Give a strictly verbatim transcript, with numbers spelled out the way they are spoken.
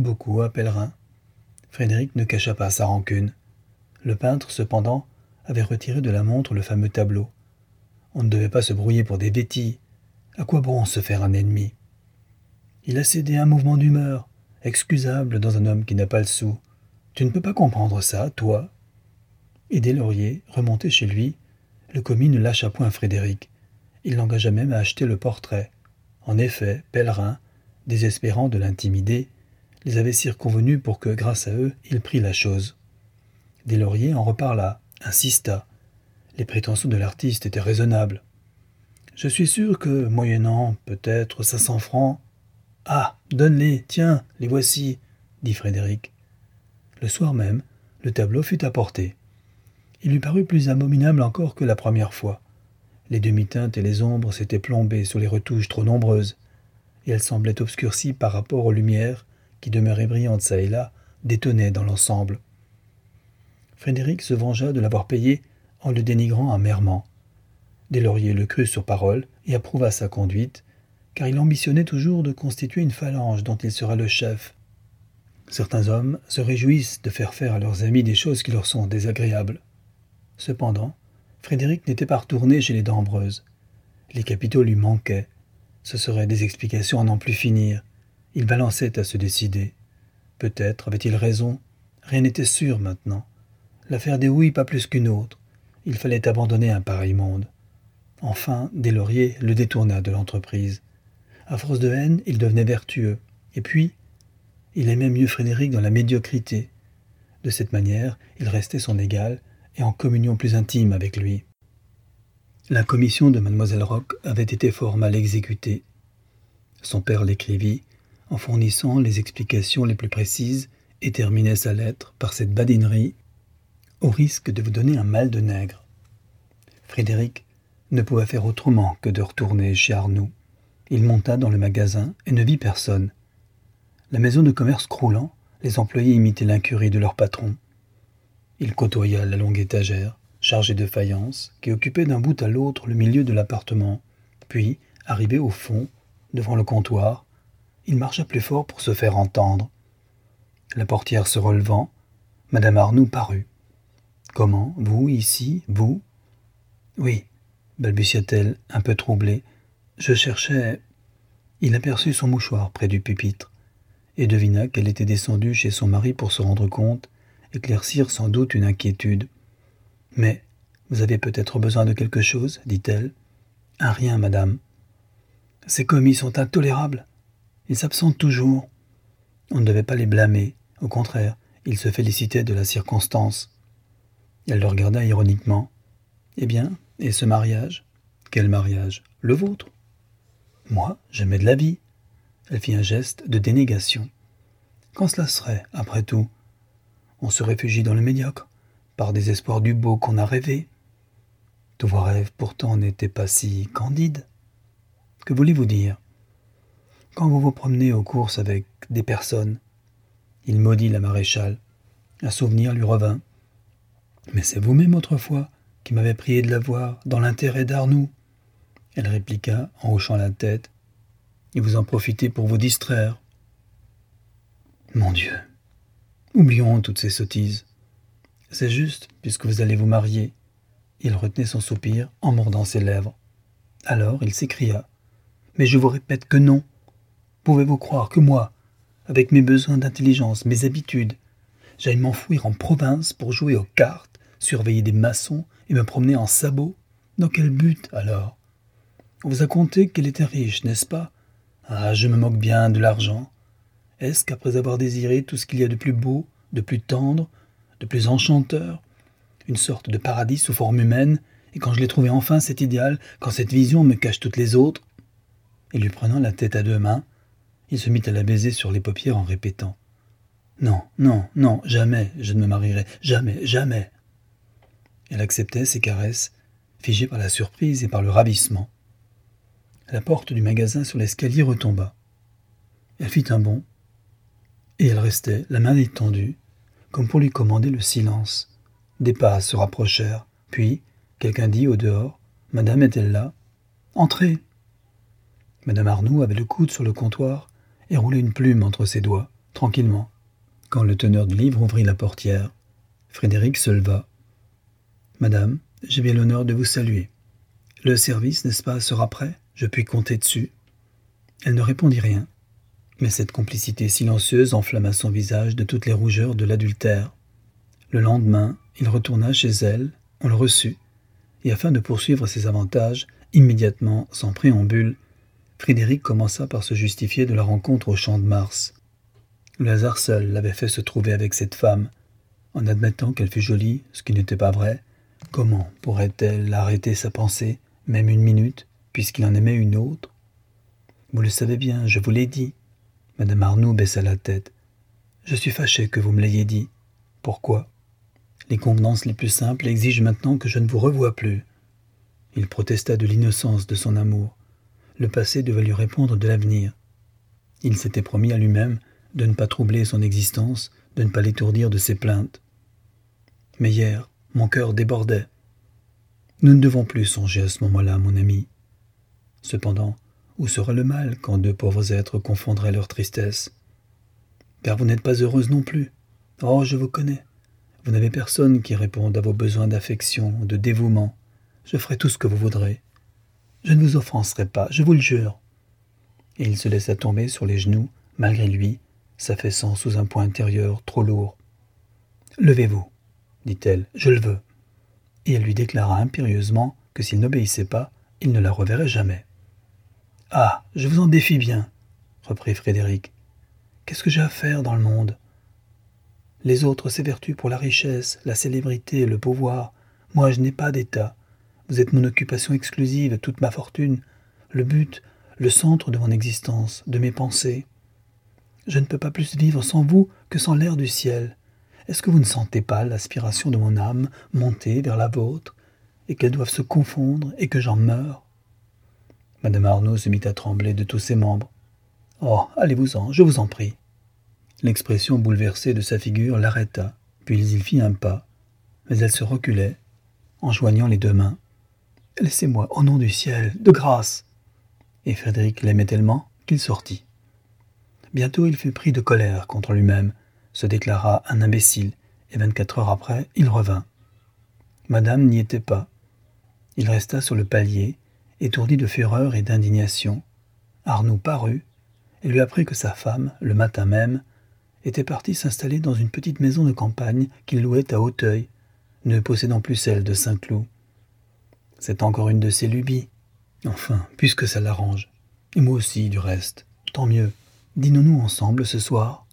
beaucoup à Pellerin. Frédéric ne cacha pas sa rancune. Le peintre, cependant, avait retiré de la montre le fameux tableau. On ne devait pas se brouiller pour des bêtis. À quoi bon se faire un ennemi? Il a cédé à un mouvement d'humeur, excusable dans un homme qui n'a pas le sou. Tu ne peux pas comprendre ça, toi? Et Deslauriers, remonté chez lui, le commis ne lâcha point Frédéric. Il l'engagea même à acheter le portrait. En effet, Pellerin, désespérant de l'intimider, les avait circonvenus pour que, grâce à eux, il prît la chose. Deslauriers en reparla, insista. Les prétentions de l'artiste étaient raisonnables. « Je suis sûr que, moyennant peut-être cinq cents francs... »« Ah, donne-les, tiens, les voici, » dit Frédéric. Le soir même, le tableau fut apporté. Il lui parut plus abominable encore que la première fois. Les demi-teintes et les ombres s'étaient plombées sur les retouches trop nombreuses, et elles semblaient obscurcies par rapport aux lumières qui demeuraient brillantes çà et là, détonnaient dans l'ensemble. Frédéric se vengea de l'avoir payé en le dénigrant amèrement. Deslauriers le crut sur parole et approuva sa conduite, car il ambitionnait toujours de constituer une phalange dont il sera le chef. Certains hommes se réjouissent de faire faire à leurs amis des choses qui leur sont désagréables. Cependant, Frédéric n'était pas retourné chez les Dambreuses. Les capitaux lui manquaient. Ce seraient des explications à n'en plus finir. Il balançait à se décider. Peut-être avait-il raison. Rien n'était sûr maintenant. L'affaire des houilles pas plus qu'une autre. Il fallait abandonner un pareil monde. Enfin, Deslauriers le détourna de l'entreprise. À force de haine, il devenait vertueux. Et puis, il aimait mieux Frédéric dans la médiocrité. De cette manière, il restait son égal et en communion plus intime avec lui. La commission de mademoiselle Roch avait été fort mal exécutée. Son père l'écrivit, en fournissant les explications les plus précises, et terminait sa lettre par cette badinerie, au risque de vous donner un mal de nègre. Frédéric ne pouvait faire autrement que de retourner chez Arnoux. Il monta dans le magasin et ne vit personne. La maison de commerce croulant, les employés imitaient l'incurie de leur patron. Il côtoya la longue étagère, chargée de faïences, qui occupait d'un bout à l'autre le milieu de l'appartement. Puis, arrivé au fond, devant le comptoir, il marcha plus fort pour se faire entendre. La portière se relevant, madame Arnoux parut. « Comment, vous, ici, vous ?»« Oui, » balbutia-t-elle, un peu troublée. « Je cherchais... » Il aperçut son mouchoir près du pupitre et devina qu'elle était descendue chez son mari pour se rendre compte, éclaircir sans doute une inquiétude. « Mais vous avez peut-être besoin de quelque chose, dit-elle. »« Un rien, madame. »« Ces commis sont intolérables. Ils s'absentent toujours. » On ne devait pas les blâmer. Au contraire, ils se félicitaient de la circonstance. Elle le regarda ironiquement. « Eh bien, et ce mariage ?»« Quel mariage ? Le vôtre ?»« Moi, j'aimais de la vie. » Elle fit un geste de dénégation. « Quand cela serait, après tout ? On se réfugie dans le médiocre, par désespoir du beau qu'on a rêvé. Tous vos rêves, pourtant, n'étaient pas si candides. Que voulez-vous dire ? Quand vous vous promenez aux courses avec des personnes, il maudit la maréchale. Un souvenir lui revint. Mais c'est vous-même autrefois qui m'avez prié de la voir dans l'intérêt d'Arnoux. Elle répliqua en hochant la tête. Et vous en profitez pour vous distraire. Mon Dieu, oublions toutes ces sottises. C'est juste, puisque vous allez vous marier. Il retenait son soupir en mordant ses lèvres. Alors il s'écria. Mais je vous répète que non. Pouvez-vous croire que moi, avec mes besoins d'intelligence, mes habitudes, j'aille m'enfouir en province pour jouer aux cartes, surveiller des maçons et me promener en sabots? Dans quel but, alors? On vous a conté qu'elle était riche, n'est-ce pas? Ah, je me moque bien de l'argent. Est-ce qu'après avoir désiré tout ce qu'il y a de plus beau, de plus tendre, de plus enchanteur, une sorte de paradis sous forme humaine, et quand je l'ai trouvé enfin cet idéal, quand cette vision me cache toutes les autres? Et lui prenant la tête à deux mains, il se mit à la baiser sur les paupières en répétant « Non, non, non, jamais je ne me marierai, jamais, jamais !» Elle acceptait ses caresses, figée par la surprise et par le ravissement. La porte du magasin sur l'escalier retomba. Elle fit un bond, et elle restait, la main étendue, comme pour lui commander le silence. Des pas se rapprochèrent, puis quelqu'un dit au dehors « Madame est-elle là ?»« Entrez !» Madame Arnoux avait le coude sur le comptoir et roulait une plume entre ses doigts, tranquillement, quand le teneur du livre ouvrit la portière. Frédéric se leva. « Madame, j'ai bien l'honneur de vous saluer. Le service, n'est-ce pas, sera prêt? Je puis compter dessus. » Elle ne répondit rien, mais cette complicité silencieuse enflamma son visage de toutes les rougeurs de l'adultère. Le lendemain, il retourna chez elle, on le reçut, et afin de poursuivre ses avantages, immédiatement, sans préambule, Frédéric commença par se justifier de la rencontre au Champ de Mars. Le hasard seul l'avait fait se trouver avec cette femme. En admettant qu'elle fût jolie, ce qui n'était pas vrai, comment pourrait-elle arrêter sa pensée, même une minute, puisqu'il en aimait une autre? Vous le savez bien, je vous l'ai dit. Madame Arnould baissa la tête. Je suis fâché que vous me l'ayez dit. Pourquoi? Les convenances les plus simples exigent maintenant que je ne vous revoie plus. Il protesta de l'innocence de son amour. Le passé devait lui répondre de l'avenir. Il s'était promis à lui-même de ne pas troubler son existence, de ne pas l'étourdir de ses plaintes. Mais hier, mon cœur débordait. Nous ne devons plus songer à ce moment-là, mon ami. Cependant, où serait le mal quand deux pauvres êtres confondraient leur tristesse? Car vous n'êtes pas heureuse non plus. Oh, je vous connais. Vous n'avez personne qui réponde à vos besoins d'affection, de dévouement. Je ferai tout ce que vous voudrez. Je ne vous offenserai pas, je vous le jure. Et il se laissa tomber sur les genoux, malgré lui, s'affaissant sous un poids intérieur trop lourd. « Levez-vous, dit-elle, je le veux. » Et elle lui déclara impérieusement que s'il n'obéissait pas, il ne la reverrait jamais. « Ah, je vous en défie bien, reprit Frédéric. Qu'est-ce que j'ai à faire dans le monde? Les autres s'évertuent pour la richesse, la célébrité, le pouvoir. Moi, je n'ai pas d'état. Vous êtes mon occupation exclusive, toute ma fortune, le but, le centre de mon existence, de mes pensées. Je ne peux pas plus vivre sans vous que sans l'air du ciel. Est-ce que vous ne sentez pas l'aspiration de mon âme monter vers la vôtre, et qu'elles doivent se confondre, et que j'en meure? » Madame Arnauld se mit à trembler de tous ses membres. « Oh, allez-vous-en, je vous en prie. » L'expression bouleversée de sa figure l'arrêta, puis il fit un pas, mais elle se reculait, en joignant les deux mains. « Laissez-moi, au nom du ciel, de grâce !» Et Frédéric l'aimait tellement qu'il sortit. Bientôt il fut pris de colère contre lui-même, se déclara un imbécile, et vingt-quatre heures après, il revint. Madame n'y était pas. Il resta sur le palier, étourdi de fureur et d'indignation. Arnould parut, et lui apprit que sa femme, le matin même, était partie s'installer dans une petite maison de campagne qu'il louait à Auteuil, ne possédant plus celle de Saint-Cloud. C'est encore une de ses lubies. Enfin, puisque ça l'arrange. Et moi aussi, du reste. Tant mieux. Dînons-nous ensemble ce soir.